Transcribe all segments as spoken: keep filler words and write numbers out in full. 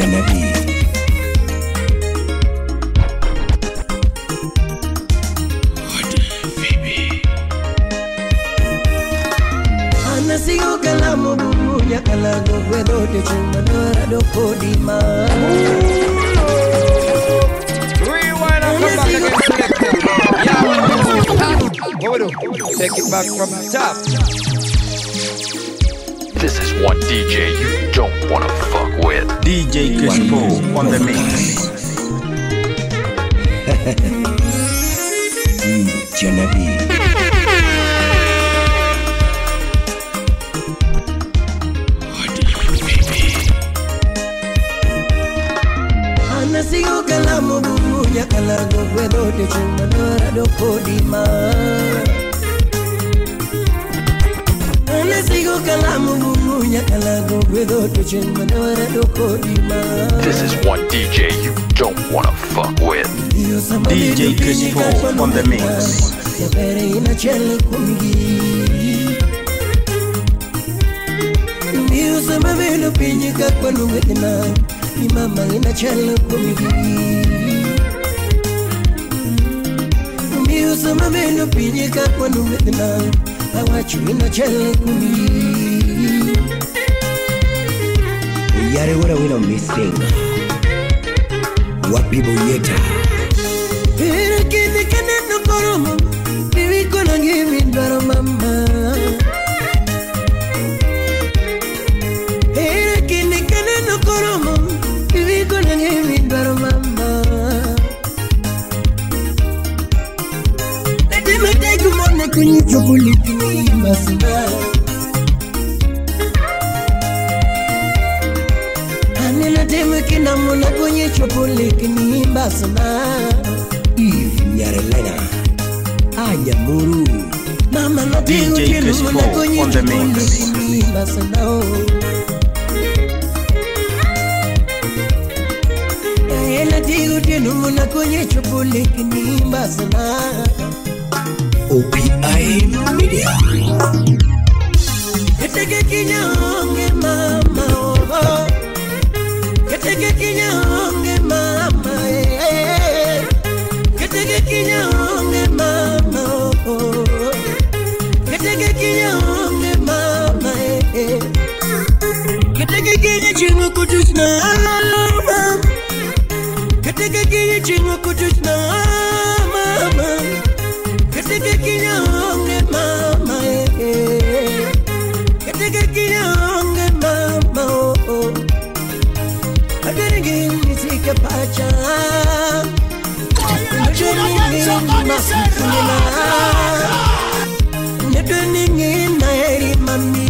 Janabi. Anasigo kalamu bunya kalago kwedo de chumanora do kodima. Rewind and come back again selector. Yeah, what we do? Take it back from the top. This is one D J you don't wanna fuck with. D J Crispo on the mix. Janabi. Anasigo kalamu bunya kalago kwedo de chumanora do kodima. Anasigo kalamu bunya kalago kwedo de chumanora do kodima. This is one D J you don't wanna fuck with. D J Crispo on the mix. Sapere ina chele kumigi. Mio sama velo pinyika kwa nuwetina. Ni mama ina chele kumigi. Mio sama velo pinyika kwa nuwetina. Awachu ina chele kumigi. Yare wura wina missing. Wapi boyeta. Pero kini kene no koromo. Baby gonna give me dwaro mama. Pero kini kene no koromo. Baby gonna give me dwaro mama. Let me take you on the kuni chokuli kini masina. Anina teme kina muna kuni chokuli kini masina. Eve Nyarelena. Anya Muru. Mama no D J Crispo on the mix. Ela digo tenu muna kwenye chupule kinimba sana. O P I Media. Keteke kinyonge mama oh. Keteke kinyonge mama eh. Keteke kinyonge mama oh. Keteke kinyonge mama eh. Keteke kinye chingo kutushna. Keteke kinye chingo kutushna mama. Keteke kinyonge mama eh. Keteke kinyonge mama oh. Agarigi nisike pacha. Nedweningi na eri mami.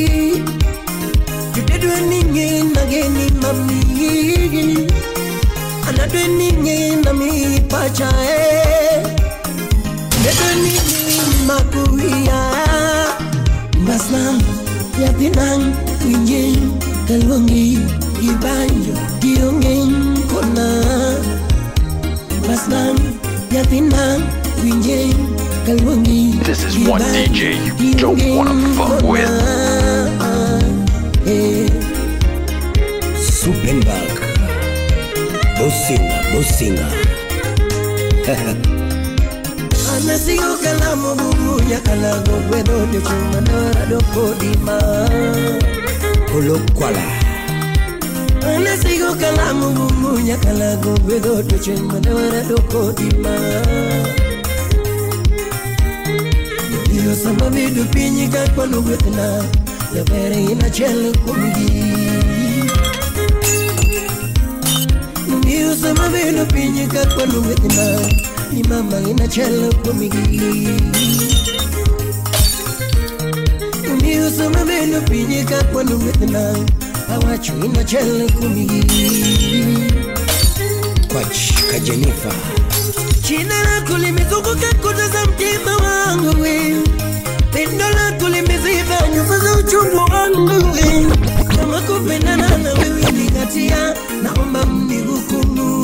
Nedweningi na geni mami. Anadweningi na mi pacha eh. Nedweningi makuya. Masnam yatinang winjin kalwangi ibanjo diongin kona. Masnam yatinang winjin kalwangi. This is one D J you don't wanna fuck with. Supenbag Bosinga, Bosinga. Anasigo kalamu bunya kalago kwedo de chumanora do kodima. Kolokwala. Anasigo kalamu bunya kalago kwedo de chumanora do kodima. Dio sama vidu pinyika kwa nuwetina. Yapere ina chele kumigi. Dio sama vidu pinyika kwa nuwetina. Ni mama ina chele kumigi. Dio sama vidu pinyika kwa nuwetina. Awachu ina chele kumigi. Kwach kajenifa. China lako limezunguka kuta za mtima wangu we. Pendo lako limeziba nyufa za uchungu wangu we. Kama kupendana na wewe ni katia. Naomba mnihukumu.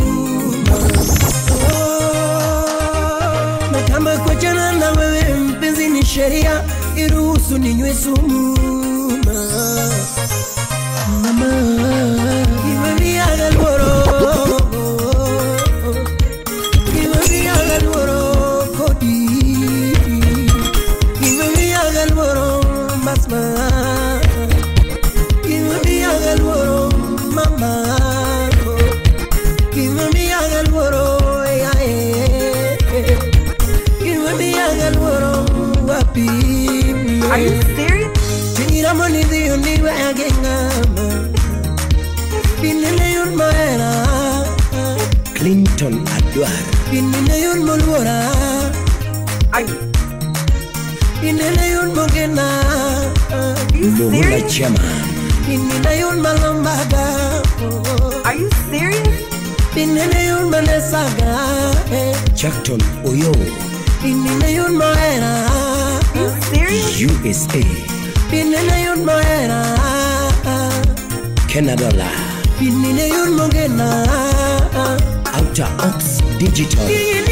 Oh, na kama kuachana na wewe mpenzi ni sheria. Iruhusu ninywe sumu. Mama, give me a Clinton Adwar. Inine yun molwora. Are you, Inine yun mogena. Mohula Chairman. Inine yun malombaga. are you serious? Inine yun manesaga. Jackton Oyo. Inine yun moera. Are you serious? U S A. Inine yun moera. Canada. Inine yun mogena. Outer Ox Digital.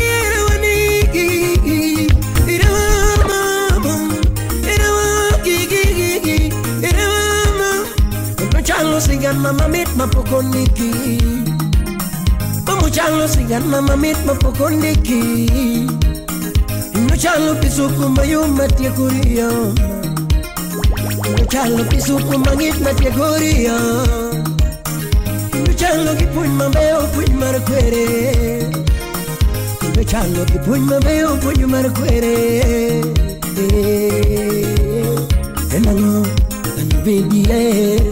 Sigan mama mit mapokoniki. Pamuchalo sigan mama mit mapokoniki. Inuchalo pisuku mayuma tiakuria. Inuchalo pisuku mangit matiakuria. Inuchalo kipuin mabeo puin marquere. Inuchalo kipuin mabeo puin marquere. Enango anubidie.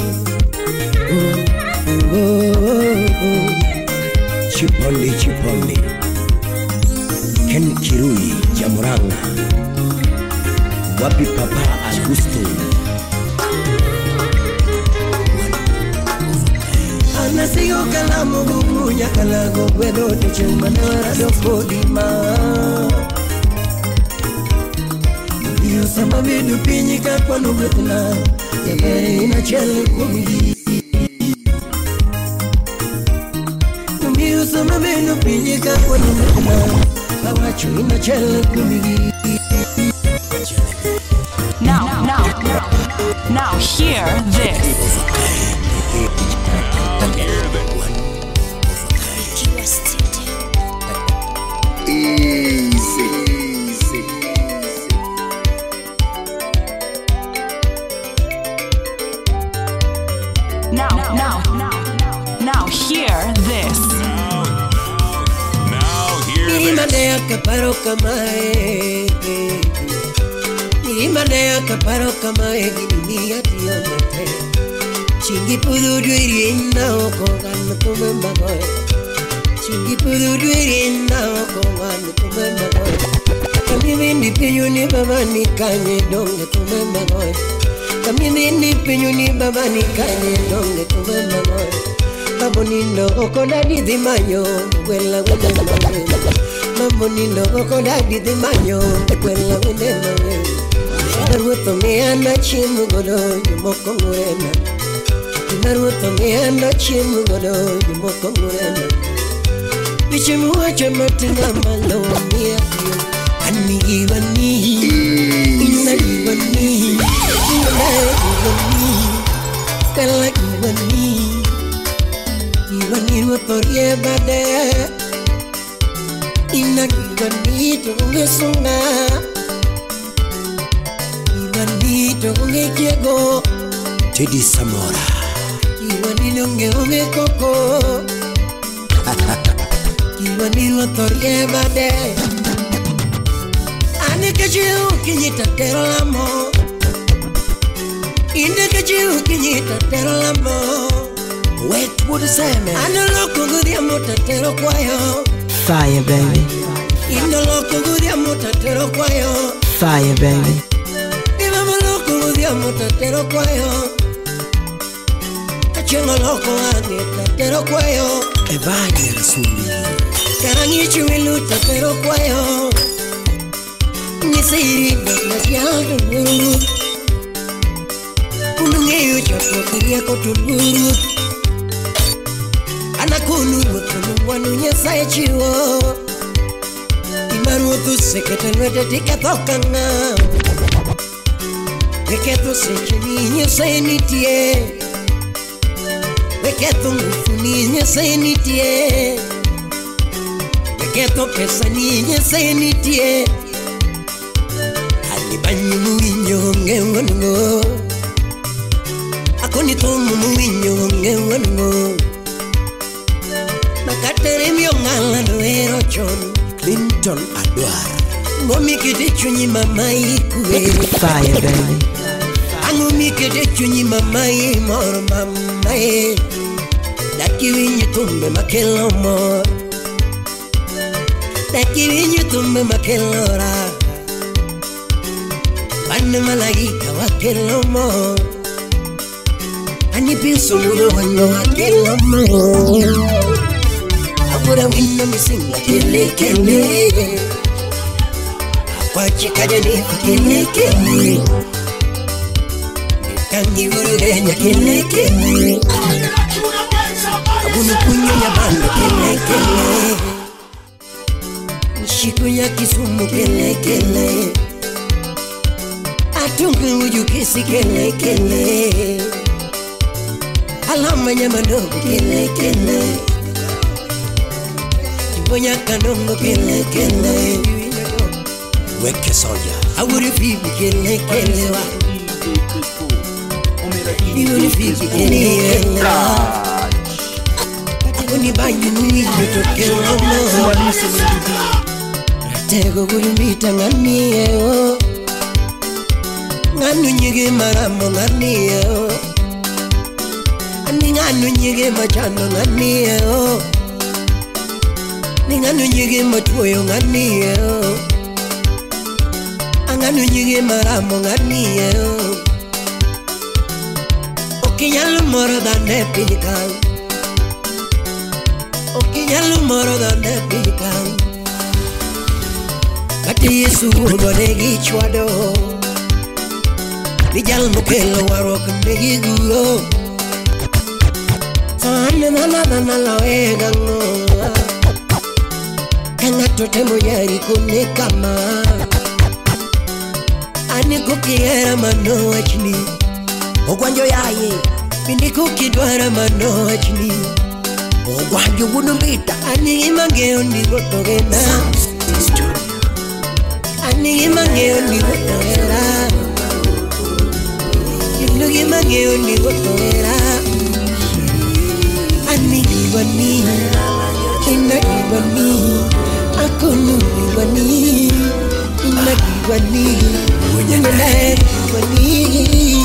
Oh, oh, oh. Chipoli, Chipoli. Ken Kirui, Jamuranga. Wapi Papa Augusto. Anasigo kalamu gugunya kalago Wedo tuchumana doko dima. Iyo sama vidu pinyika kwa nubetna. Yagere ina chele kumili. Sama meno pinyika kwa numena Awachu ina chele kumigi. Now, now, now hear this. Easy, easy. Now, now, now, now hear this. Imanea kaparo kamae. Imanea kaparo kamae gini ati amate. Chingi pudu duiri na okongan kumemba boy. Chingi pudu duiri na okongan kumemba boy. Kami mindi pinyuni baba ni kanye donge kumemba boy. Kami mindi pinyuni baba ni kanye donge kumemba boy. Mamonindo okonda di di mayo, wela wela mayo. Mamonindo okonda di di mayo, wela wela mayo. Naruto me anda chimu godo, yumoko murena. Naruto me anda chimu godo, yumoko murena. Bichimu wache matinga malo mia yo. Ani iwani, ina iwani, ina iwani, kala iwani. Iwani motorie bade. Ina iwani tunge sunga. Iwani tunge kiego. Teddy Samora. Iwani nunge unge koko. Iwani motorie bade. Ane kajiu kinyita tero lamo. Inde kajiu kinyita tero lamo. Wet would say man. I know loco good yamotatero kwayo. Fire baby. In the loco good yamotatero kwayo. Fire baby. If I'm a loco good yamotatero kwayo. Kachengo loco anetatero kwayo. Evani rasuli. Karangichu ilutatero kwayo. Nisiri na yaldo buru. Unungeyo chapo kiria kotuburu. Anakunu mutunu wanu nyesaye chiwo. Imaru tu sekete nwete tika tokanga. Weketu sechini nyesaye nitie. Weketu mufuni nyesaye nitie. Weketu pesa ni nyesaye nitie. Halibanyu muinyo ngengongo. Akoni tomu muinyo ngengongo. Makatere mio ngala noero chon. Clinton Adwar. Momi kete chunyi mama ikue. Fire baby. Angomi kete chunyi mama i mor mama e. Laki winyi tumbe makelo mor. Takivinyo tumba makelora Banda malaika wakelomo Anipiso mudo wano wakelomo Abura wino misinga kele kele Akwachi kajanifa kele kele Kangi urugenya kele kele Abunu kunyo ya banda kele kele Nishiku ya Kisumu kele kele Atungu uju kisi kele kele Alama nyama ndogo kele kele Tibonya kanongo kele kele Weke soja Awuri fibi kele kele wa Iwuri fibi kele kele Kuni banyu nui yuto kele Tego guri mita ngani eo Nganu nyige maramo ngani eo Ani nganu nyige machano ngani eo Ni nganu nyige matuyo ngani eo Anganu nyige maramo ngani eo Okinyalu moro dane pijikan Okinyalu moro dane pijikan Kati Yesu nonegi chwado Vijal mukelo warok negi guro Sane nana nana lawe gango Kanga tote moyari kune kama Ani kukiera mano achini Ogwanjo yaye Pindi kukidwara mano achini Ogwanjo bunumbita Ani imangeo ni gotogena Ani imangeo ni gotogena Ilugi imangeo ni gotogena Ani ibani Ina ibani Akunu ibani Ina ibani Ina ibani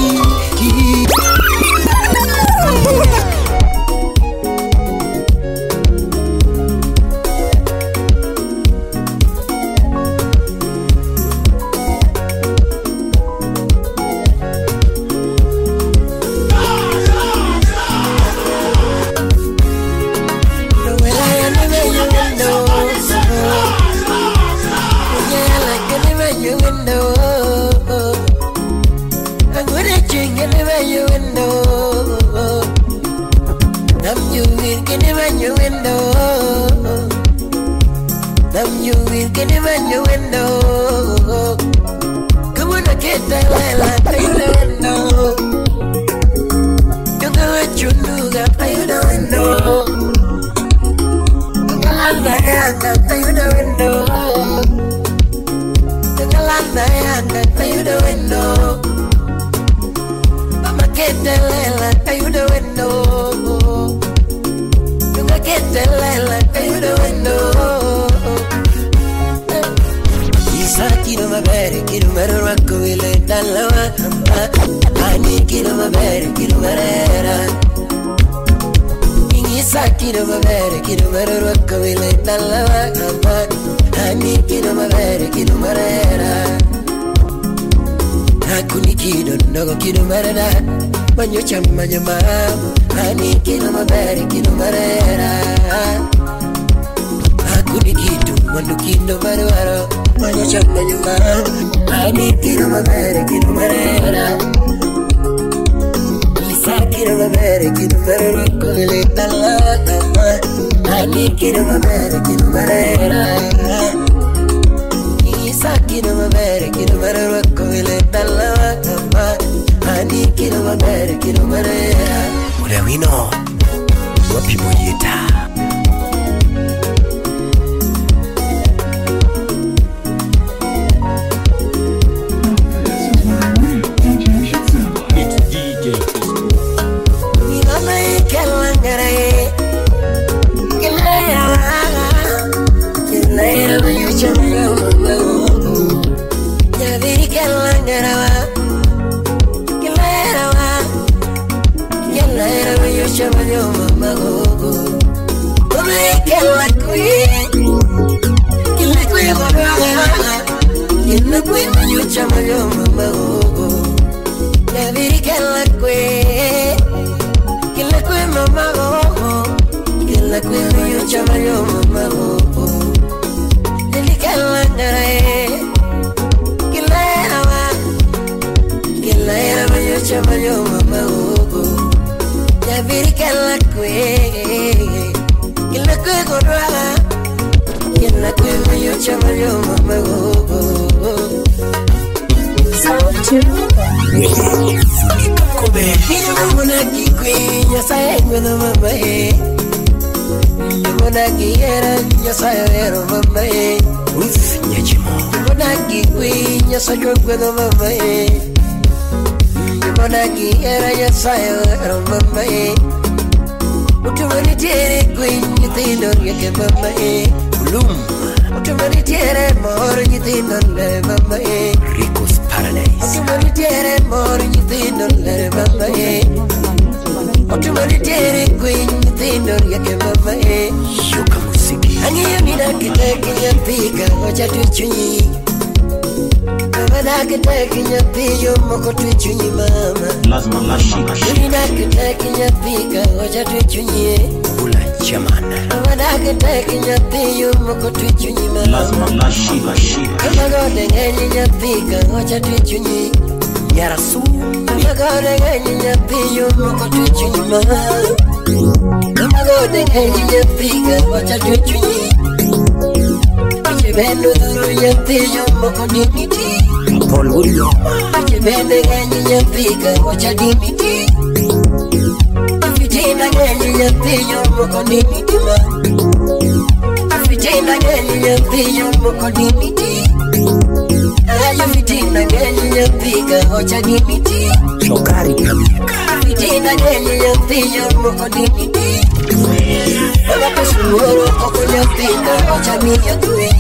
Kila kwe manyo chama yo mama oh. Yaviri kila kwe Kila kwe mama oh. Kila kwe manyo chama yo mama oh. Lili kila ngare Kila awa Kila era manyo chama yo mama oh. Yaviri kila kwe Kila kwe gorwa Kila kwe manyo chama yo mama oh. Mona kikwe nyasaye ngwena mama e Mona kiera nyasaye ero mama e Uf nyachimo Mona kikwe nyasaye ngwena mama e Mona kiera nyasaye ero mama e Utumani tiere kwe nyithindo yake mama e Bloom Utumani tiere mor nyithindo le mama e Rico's Paradise Utumani tiere mor nyithindo le mama e Utumani tiere kwe nyithindo yake mama e Yuka musiki Angiyo nina kiteki nyathika Ocha tuchunyi Mama na kiteki nyathiyo Moko tuchunyi mama Lazima lazima Nina kiteki nyathika Ocha tuchunyi Ula chamana Mama na kiteki nyathiyo Moko tuchunyi mama lazima lazima Mama gode ngenyi nyathika Ocha tuchunyi Yarasu Mama gode ngenyi nyathiyo Moko tuchunyi mama Mama gode ngenyi nyathika Ocha tuchunyi Chibendo duro nyathiyo Moko dimiti Paul William Chibende ngenyi nyathika Ocha dimiti Fitina ngenyi nyathio Moko dimiti ma Fitina ngenyi nyathio Moko dimiti Ayo fitina ngenyi nyathika Ocha dimiti Shokari Pamika Fitina ngenyi nyathio Moko dimiti Mama kusunuoro Koko nyathika Ocha miya kwe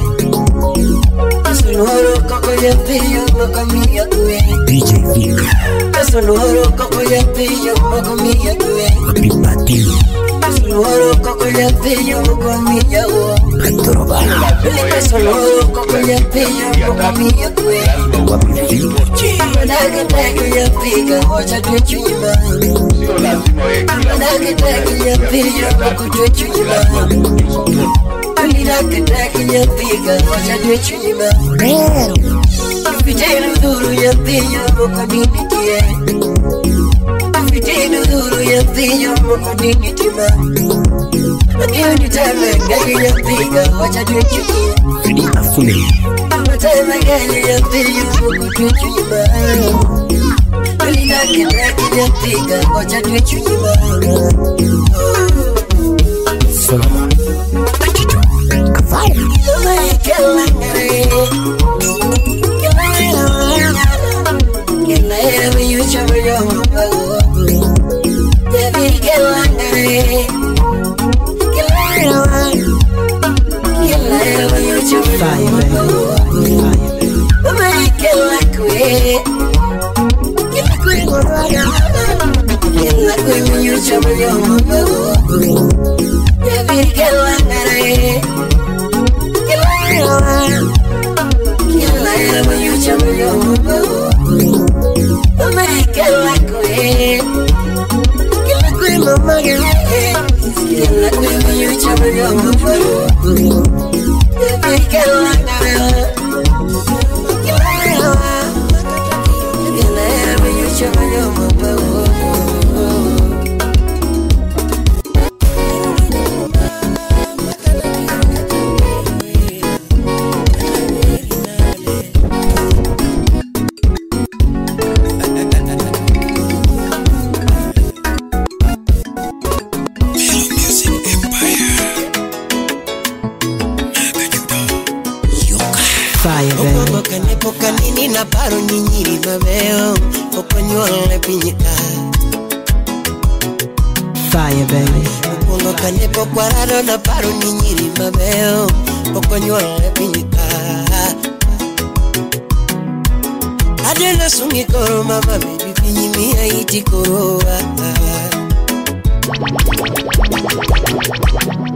Kusunuoro Koko nyathio Moko miya kwe D J Vika Kusunuoro Koko nyathio Moko miya kwe Pipati Kusunuoro Koko nyathio Moko miya wo Antorobana Kusunuoro Koko nyathio Moko miya kwe Wapifipoche Manake teki nyathika Ocha tuchunyi mama Manake teki nyathio Moko tuchunyi mama Manake teki nyathika Ocha tuchunyi mama Fitenu duru nyathio Moko dimitie Fitenu duru nyathio Moko dimitie mama Angiyo niteme ngenyi nyathika Ocha tuchunyi Fidi afune Mateme ngenyi nyathio Moko tuchunyi mama Manake teki nyathika Ocha tuchunyi mama Solomon Akito Kafaya Mama ikela ngare Kela era Kela era Miyu chama yo mama Devi kela ngare Kela era Kela era Miyu chama yo mama Mama ikela kwe Kela kwe ngorwaga Kela kwe Miyu chama yo mama Devi kela ngare Kela era Kela era Miyu chama yo mama Mama ikela kwe Kela kwe mama Kela kwe Miyu chama yo mama Devi kela ngare Kela era Kela era Miyu chama yo mama Fire, baby. Okoboka nepoka nini na paro ninyiri mabeo Okonyole pinyika Fire, baby. Okoboka nepoka rado na paro ninyiri mabeo Okonyole pinyika Adela sungi koro mama baby pinyimia iti koroa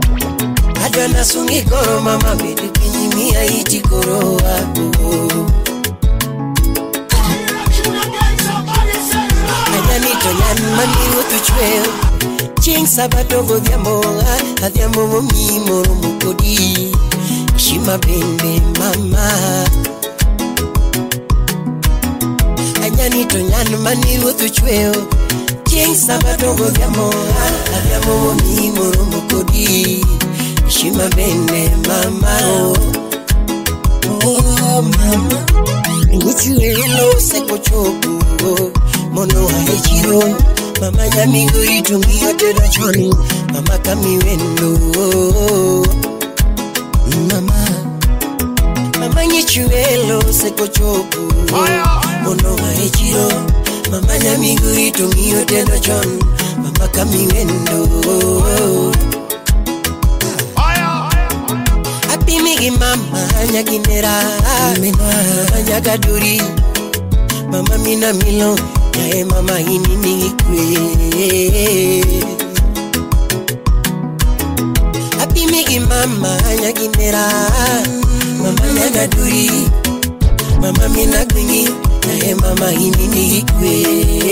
Adela sungi koro mama baby pinyimia iti koroa nyan mani utuchweo Ching sabato go diamo Adiamo momi moro mukodi Shima bende mama Anyani to nyan mani utuchweo Ching sabato go diamo Adiamo momi moro mukodi Shima bende mama Oh mama Nichuelo seko choku Mono haechiro Mama nyamigo itungi yote na choni Mama kamiwendo Mama Mama nichuelo seko choku Mono haechiro Mama nyamigo itungi yote na choni Mama kamiwendo Happy migi mama nyaginera Mama nyagaduri Mama mina milo Yae mama hini nikwe Happy migi mama nyaginera Mama nyagaduri Mama mina gwingi Yae mama hini nikwe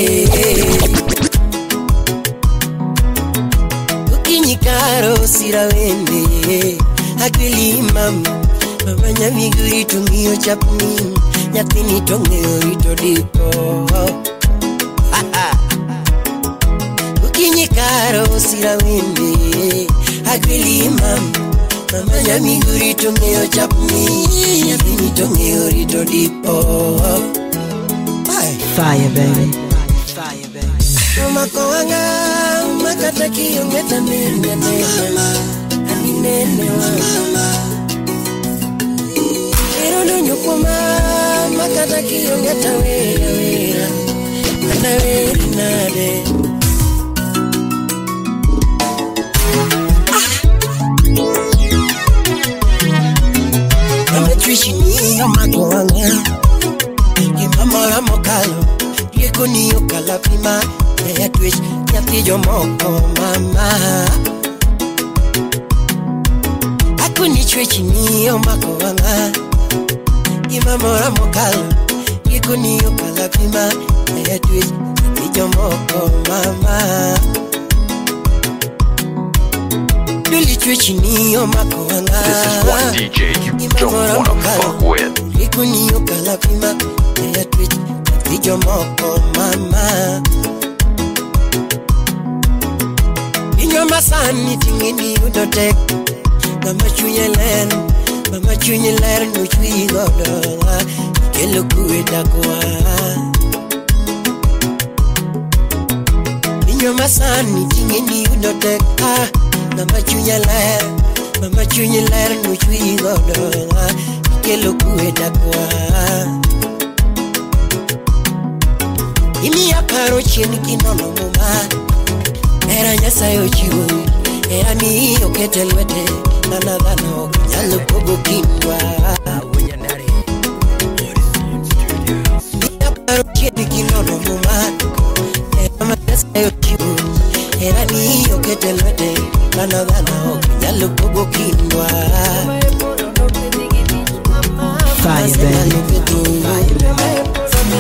Ukinyikaro sirawende Agwili mama Mama nyamiguri tungio chapni Nyatini tongeo rito diko Ukinyikaro sirawende Agwili mama Mama nyamiguri tongeo chapni Nyatini tongeo rito diko Fire, baby. Fire, baby. Mama kowanga Makata kiyongeta nene mama Ani nene wa mama Erono nyukuma Makata kiyongeta wera wera Ana wera nade Mama trishi ni yoma kowanga Mama la mokalo Yeko ni yokala pima Ya twitch Nyati yo moko mama Aku ni twitch ni yoma kowanga Mama la mokalo Yeko ni yokala pima Ya twitch Nyati yo moko mama Duli twitch ni yoma kowanga This is one D J you don't wanna fuck with. Yeko ni yokala pima Ya twitch Nyati yo moko mama Mama sani tingini udotek Mama chunyeler Mama chunyeler nuchui godo Kelo kuweda kwa Mama sani tingini udotek Mama chunyeler Mama chunyeler nuchui godo Kelo kuweda kwa Imi ya paro chini kinono muma Era nyasayo chiwo Era ni okete lwete Nana dhana okunyalo pogo kindwa Unyandare Nia paro cheni kinono muma Era nyasayo chiwo Era ni okete lwete Nana dhana okunyalo pogo kindwa Fire, baby. Fire, baby.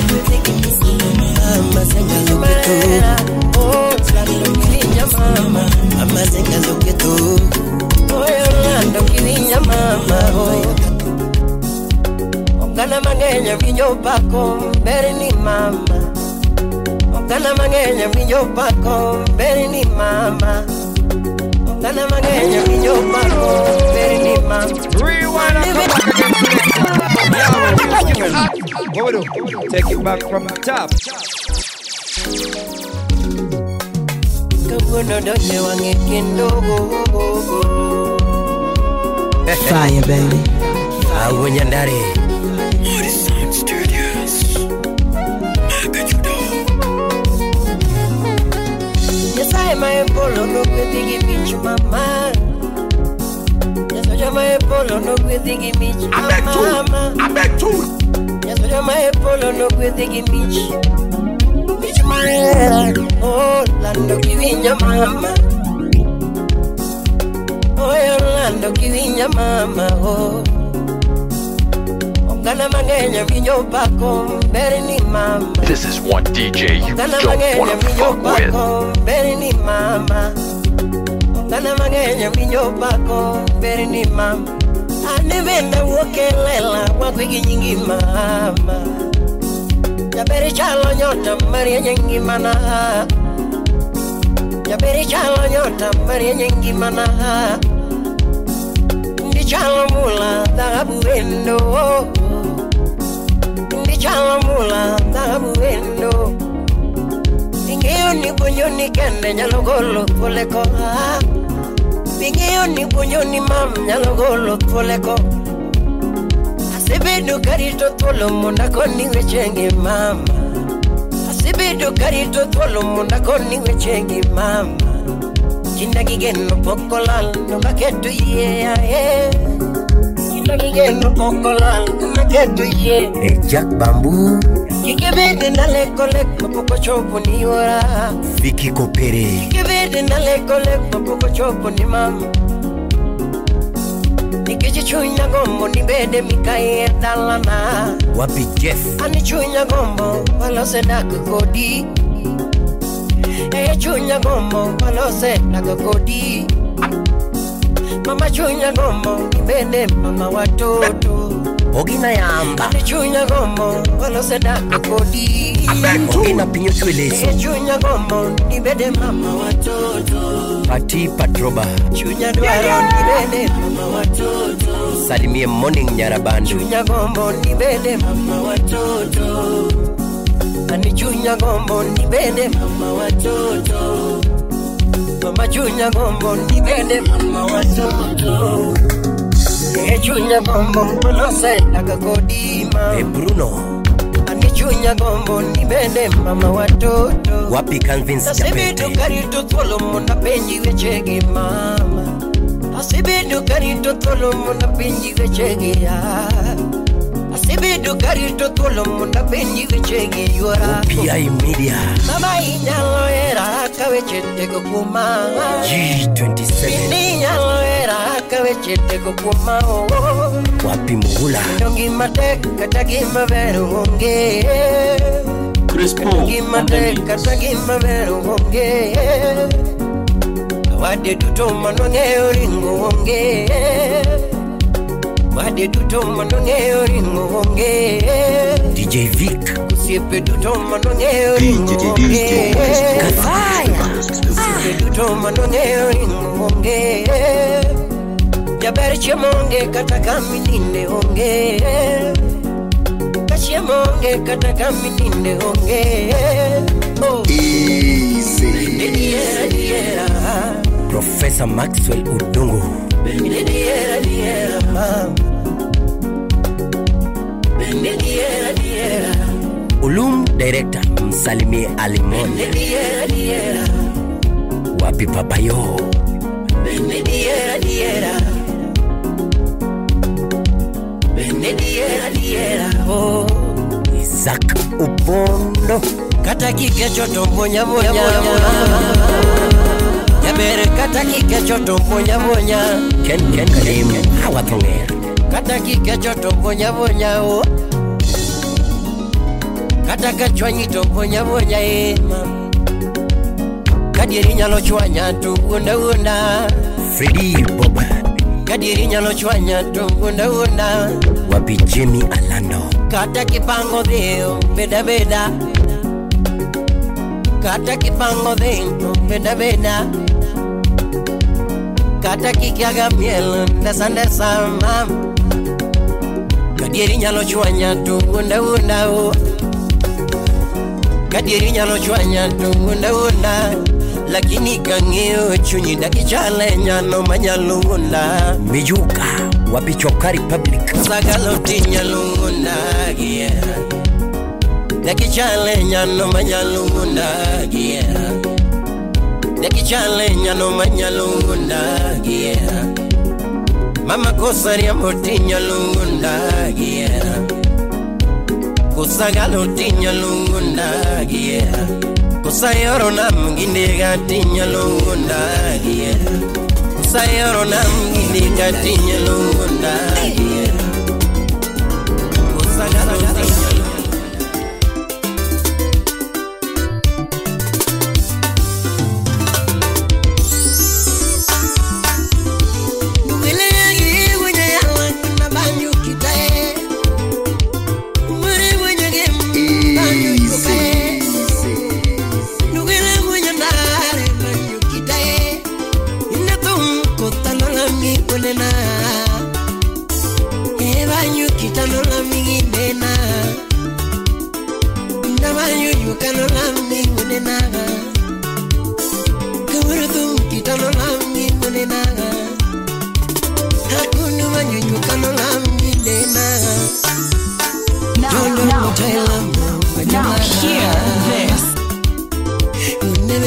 Mama senga loketo Mama, mama zenga loketo Orlando kirinya mama Ogana mangenya vinyo pako Mbere ni mama Ogana mangenya vinyo pako Mbere ni mama Ogana mangenya vinyo pako Mbere ni mama Rewind and come back again, selector. Yeah, what we do? Take it back from the top. Fire, baby. Unyandare Yes, I am a polo, no good thing beach, mama. Yes, I am a polo, no good thing beach, mama. I beg to. Yes, I am a polo, no good thing beach. Beach, my oh, Lando giving your mama. Oh, Orlando giving your mama. Oh, Ogana mangenya vinyo pako beri ni mama. This is one D J you Ogana don't mangenya want to vinyo fuck with. pako beri ni mama. Ogana mangenya vinyo pako beri ni mama. Anivenda wokelela wakwiki nyingi mama. Jaberi chalo nyota maria nyingi mana. Jaberi chalo nyota maria nyingi mana. Ndi chalo mula dhahabu wendo. Ndi chalo mula dhahabu wendo. Ingeo ni bunyo ni kende nyalo golo koleko. Ingeo ni bunyo ni mam nyalo golo koleko. Asibidu karito tolo munda koni wechenge mama. Asibidu karito tolo munda koni wechenge mama. Kinda gigeno pokolal nuka ketu ye ye. Kinda gigeno pokolal nuka ketu ye. Hey Jack Bamboo Kikebede na leko leko poko chopo ni ora. Vicky Kopere Kikebede na leko leko poko chopo ni mama. Nikichi chunya gombo ni bede mikaye dalana. Wapi Jeff Ani chunya gombo walo sedaka kodi. Eh chunya gombo walo sedaka kodi. Mama chunya gombo ni bede mama watoto. Ogina Yamba Ani chunya gombo walo sedaka kodi. Ogina Pinyo Tweleso Eh chunya gombo ni bede mama watoto. Pati Patroba Chunya dwaro ni bede mama watoto. Salimie Morning Nyarabandu Chunya gombo ni bede mama watoto. Ani chunya gombo ni bede mama watoto. Mama chunya gombo ni bede mama watoto. E chunya gombo mpono se nakakodima. Hey Bruno Ani chunya gombo ni bede mama watoto. Wapi Convince Asibidu Japete karito tolo muna penji wechege mama. Asibidu karito tolo muna penji wechege ya. Asibidu karito tolo muna penji wechege yora. P I Media Mama inyalo era kawechete kukuma. G twenty-seven Bini inyalo era kawechete kukuma. Wapi Muhula Dongi matek katagima veru honge. Crispo Gima de katagima veru honge. Wade tuto manonge oringo honge. Wade tuto manonge oringo honge. D J Vic Siepe tuto manonge oringo honge. Kafaya Siepe tuto manonge oringo honge. Jaberi chemonge katakami ninde honge. Kashemonge katakami ninde honge. Oh Easy Diera diera. Professor Maxwell Udungu Diera diera mama. Diera diera. Ulum Director Msalimie Alimon Diera diera. Wapi Papayo Diera diera. Diera diera. Oh Isaac Upondo kata kike choto mbonya mbonya. Jabere kata kike choto mbonya mbonya. Ken Ken Kalim Hawatongera Kata kike choto mbonya mbonya oh. Kata kachwanyi to mbonya mbonya eh mam. Kadiri nyalo chwanya tu unda unda. Freddy Boba Kadiri nyalo chwanya tu unda unda. Wapi Jimmy Alando Kata kipango deo beda beda. Kata kipango deo beda beda. Kata kikiaga miel ndesa ndesa mam. Kadiri nyalo chwanya tu unda unda oh. Kadiri nyalo chwanya tu unda unda. Lakini kangeo chunyi dakichale nyano manyalo unda. Mijuka Wapi Chokari Public Sagalo tinyalo unda yeah. Dakichale nyano manyalo unda yeah. Dakichale nyano manyalo unda yeah. Mama kosari amotinya lungunda yeah. Kusagalo tinya lungunda yeah. Kusayoro na mginde gatinya lungunda yeah. Kusayoro na mginde gatinya lungunda yeah. Now, now, now, hear this. Now,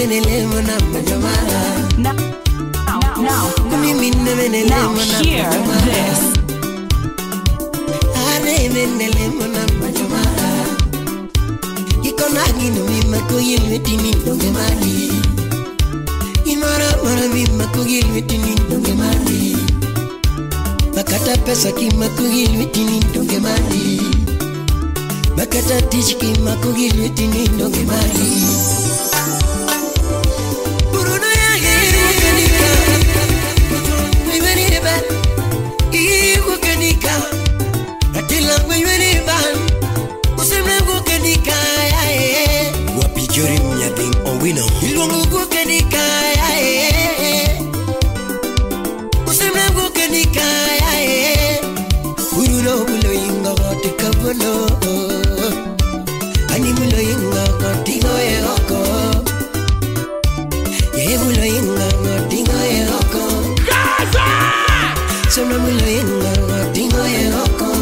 now, now, now, hear this. Bakata pesa ki makugil mitini donge mali. Bakata tich ki makugil mitini donge mali. Buruna ya genika, wewe ba, iku genika. Atila wewe ba, usemna ku genika ya e. Wapi jori mnyading owino, ilwangu ku genika ya e. Usemna ku genika. Bulo bulo inga gotika bulo, ani bulo inga gotingo e oko. Ye bulo inga gotingo e oko. Gaza! Sona bulo inga gotingo e oko.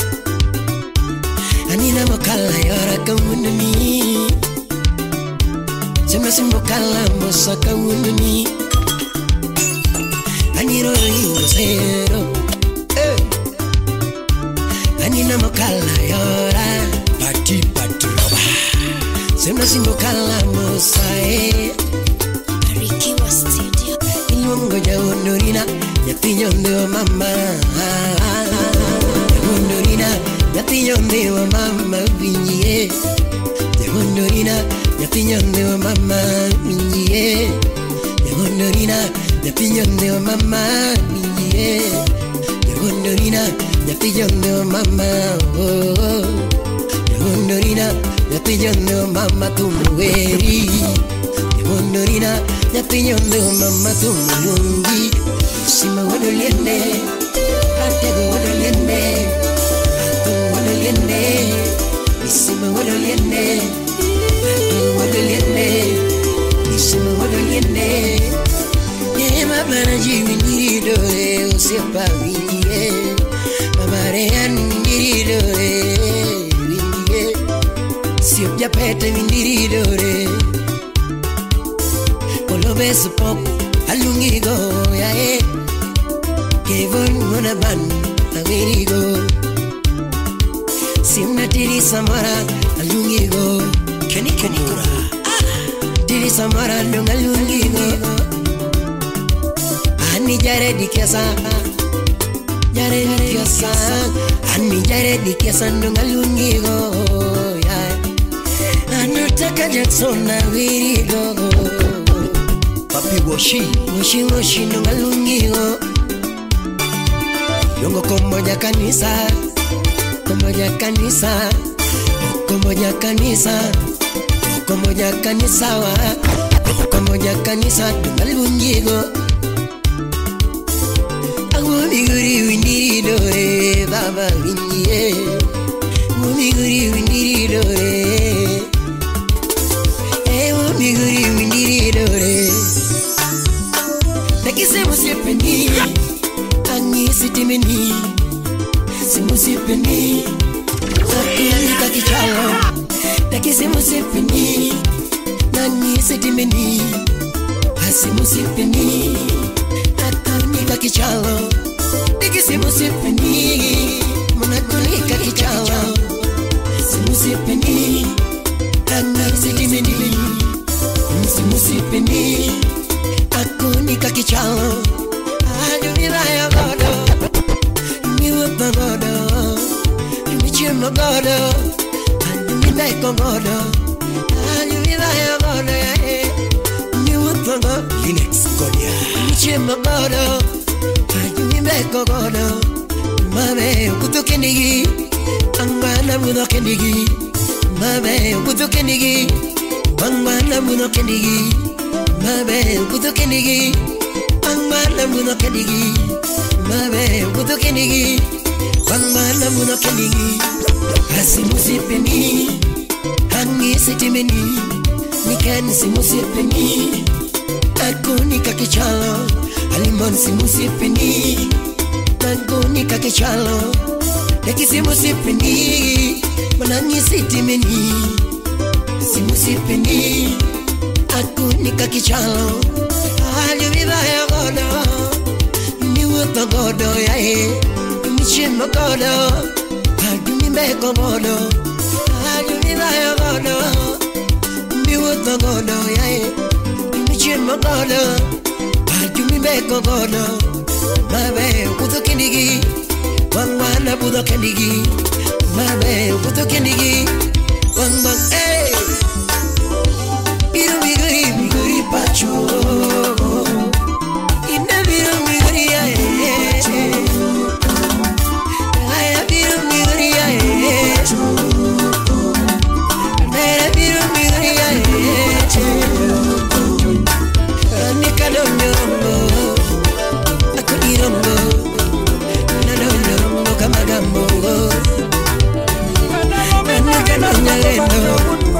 Ani na mokala yora kamunani. Sona simokala mosaka kamunani. Ani ro inga zero. Anina mokala yora pati patroba semna simbo kala mosae Ricky was studio ilungo ja honorina yatinyo ndio mama honorina yatinyo ndio mama binye honorina yatinyo ndio mama binye honorina yatinyo ndio mama binye honorina Yatiyano mama, oh, Yahondorina, Yatiyano mama tumuweri. Yahondorina, Yatiyano mama tumuyungi. Sima wadoliende, Atego wadoliende, Ato wadoliende, Sima wadoliende, Ato wadoliende, Sima wadoliende. Yema bana jiwi nirido e osepa wiye. Marean mindirido re, windiye. Siop japete mindirido re. Polo beso pop, alungigo ya e. Kevon monaban, awirigo. Simna tiri samara, alungigo. Keni keni kura. Tiri samara long alungigo. Ani jare di kesa. Jare di kesa, ani jare di kesa ndongalungigo ya. Anutaka Jackson na wirigo. Papi washi, washi washi ndongalungigo. Yongo komoja kanisa, komoja kanisa, komoja kanisa, komoja kanisa wa, komoja kanisa ndongalungigo. Mumiguri windirido re, baba windiye. Mumiguri windirido re. Eh, mumiguri windirido re. Nakise musipeni, ani sitimeni. Simusipeni, sakuni kakichalo. Nakise musipeni, nani sitimeni. Asimusipeni. Nika kichalo, niki simu sipeni, munakunika kichalo, simu sipeni, ana sitimeni, simu sipeni, akunika kichalo, ayumila ya godo, niwa godo, michimo godo, ayumila ya godo, ayumila ya godo ya e, niwa godo, Linux Konya. Chema godo, ayumi meko godo. Mame ukutu kendigi, angwana muno kendigi. Mame ukutu kendigi, angwana muno kendigi. Mame ukutu kendigi, angwana muno kendigi. Mame ukutu kendigi, angwana muno kendigi. Asimu sipeni, hangi sitimeni, niken simu sipeni. Nakunika kichalo, alimon simusipeni. Nakunika akunika kichalo Nekisimu sipini Mananyi sitimini Simu sipini Akunika kichalo Alyo vibaya godo Miwuto godo ya e Michimo godo Alyo mbeko godo Alyo vibaya godo Miwuto godo ya e Michimo godo Alyo mbeko godo Mabe ukuto kindigi Wangwana budo kendigi Mabe ukuto kendigi Wangwan eh Biru biguri biguri pacho Ina biru biguri ya eh Aya biru biguri ya eh Nera biru biguri ya eh Anika donyo Akudirongo Nadono Kamagambo Anika donyo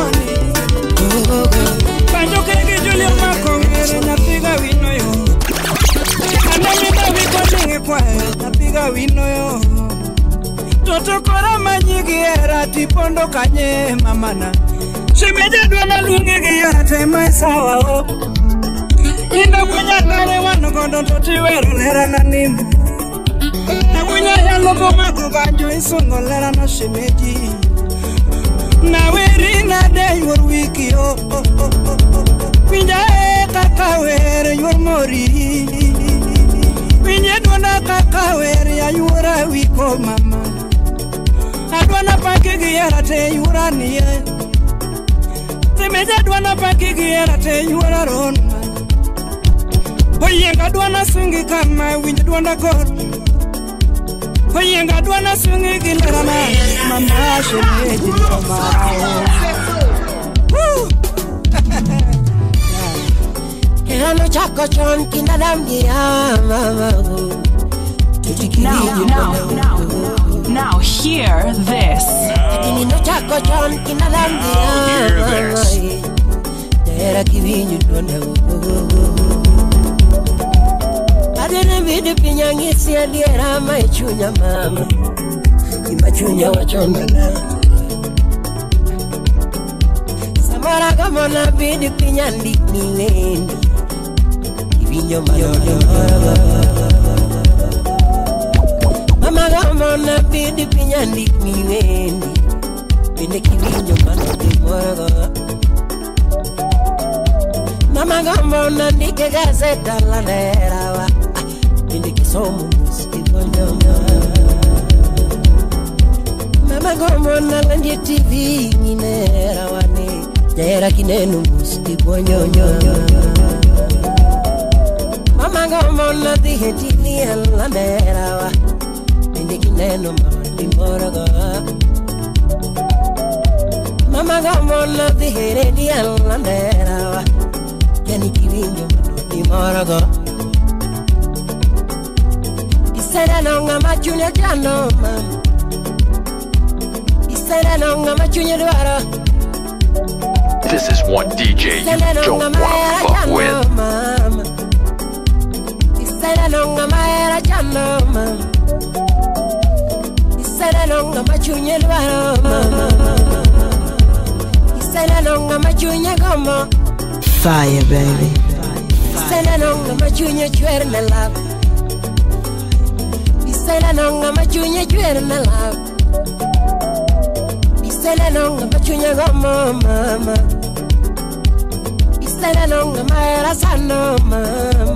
Panjo kege Julio Makongere napiga wino yo Anamita wiko ninge kwa napiga wino yo Toto kora manyigi era tipondo kanye mamana Shimeja duana lungi giya tema sawa o Ina kunya nare wano kondo toti wero lera na nimu Na kunya ya loko maku banjo isungo lera na shimeji Na weri na de your wiki oh oh oh oh Pinja e kaka weri your mori Pinja dwana kaka weri ya yura wiko mama Adwana pakigi yara te yura niye Timeja dwana pakigi yara te yura ronma Oyenga dwana swingi kama winja dwana god Oyenga dwana swingi gilera na mama shemeji mama Kehano chako chon kinadam giya mama Now, now, now, now hear this. Kinino chako chon kinadam giya mama Tera kivinyu donda Adene vidi pinyangi siya diera maichunya mama Imachunya wachonda na Samara kama na vidi pinyandi nilendi Kivinyo manodo Mama kama na vidi pinyandi nilendi Pine kivinyo manodo mwaraga Mama kama na nike gazeta la nerawa Pine kisomu musti bonyo Mama kama na lanje T V nerawa ne Jera kinenu musti bonyo Mama kama na dihe T V la nerawa Pine kinenu mandi moraga Mama kama na dihe radio la nerawa Yani kivinyo mandi moraga Isera nonga machunya jano mama Isera nonga machunya duara This is one D J you don't wanna fuck with. Isera nonga maera jano mama Isera nonga machunya duara mama Isera nonga machunya gomo Fire, baby. Isera nonga machunya chwer na love Isera nonga machunya chwer na love Isera nonga machunya gomo mama Isera nonga maera sano mama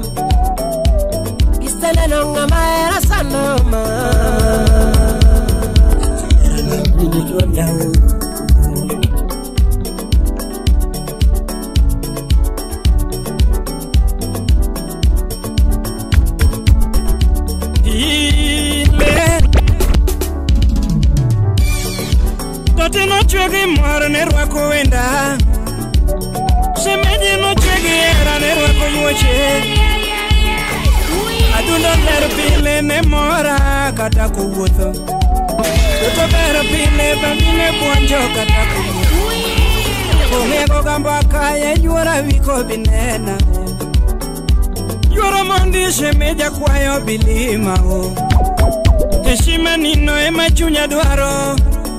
Isera nonga maera sano mama Tote no chwegi mwara ne rwako wenda Shemeji no chwegi era ne rwako yuoche Adundo lero pile ne mora kata kuwutho Toto bero pile bambine buonjo kata kuwutho Omego gambaka ya yuora wiko binena Yuora mondi shemeja kwayo bilima o Era nino e machunya duaro.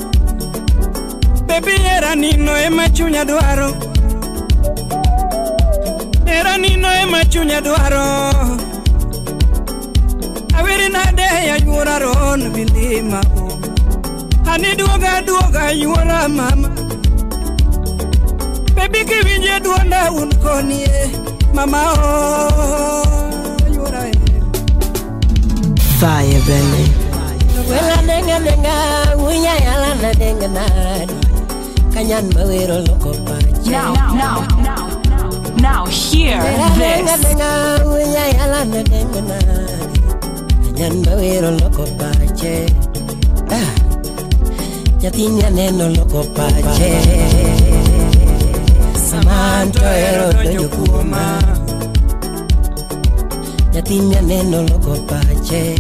Baby era nino e machunya duaro. Era nino e machunya duaro. Awiri na de ya yura ron bilima o. Hani duoga duoga yura mama. Baby kivinje duonda unkonie mama o yura e. Fire, baby. Wela nenga nenga unya yala na nenga na kanyan bawero loko pache. Now, now, now, now, hear Nenga this. nenga unya yala na nenga na kanyan bawero loko pache. Ah, yatinya neno loko pache. Samanto ero dojo kuma. Yatinya neno loko pache.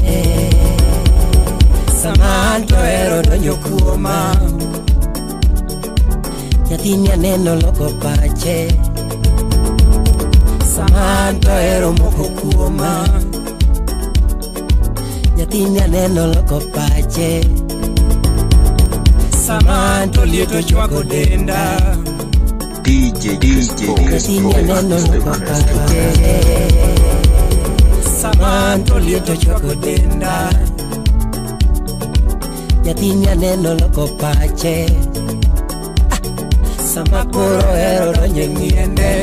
Samanto ero dojo kuma. Yatinya neno loko pache. Samanto ero moko kuma. Yatinya neno loko pache. Samanto lieto chwako denda. D J Crispo Yatinya neno loko pache. Samanto lieto chwako denda. Yatinya neno loko pache. Ah, Samakuro ero donye ngiende.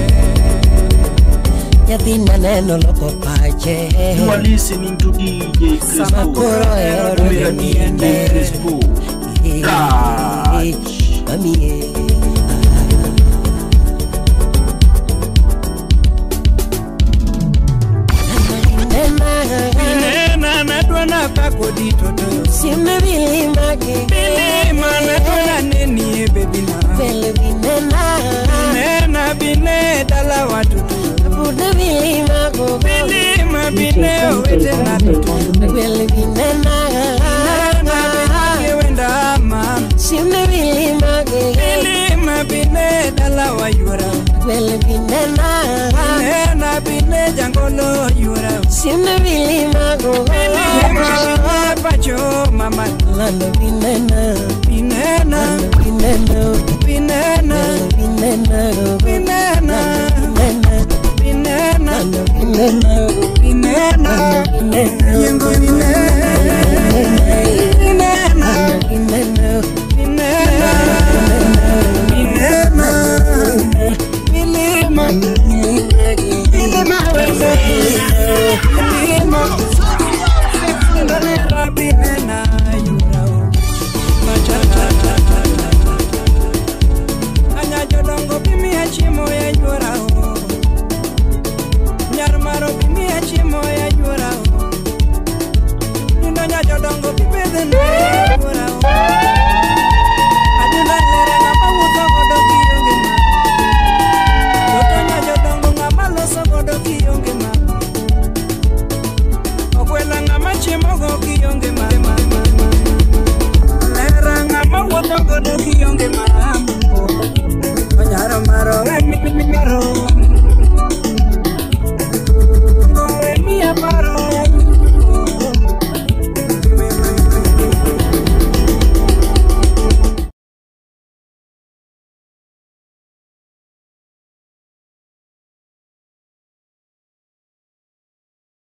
Yatinya neno loko pache. You are listening to D J Crispo Samakuro ero donye ngiende. Crispo God Mami Nena na dwana pako ditoto. Sime bilima ke Bilima na dwana neni e baby na. Bele binena Nena bine dala watutu. Buda bilima ko Bilima bine wete na tutu. Bele binena Nena bine wenda ama. Sime bilima ke Bilima bine dala wa yura. Bele binena Nena bine jangolo yura. Sime bilima ko Bilima pacho mama. Lando binena Binena. Binena Binena. Binena Binena. Binena Binena. Binena. Yengo binena. Binena. Binena Binena. Binena. Bilima. Bilima wende. Bilima. Binena. Binena. Yurao. Machata. Anya jodongo bimi achimo ya yurao. Nyarmaro bimi achimo ya yurao. Nino jodongo bibede na yurao. Aduna lere ngama wuzo godo kiyonge ma. Yotonya jodongo ngama loso godo kiyonge ma. Okwela ngama chimo go kiyonge ma. Lera ngama wuzo godo kiyonge ma.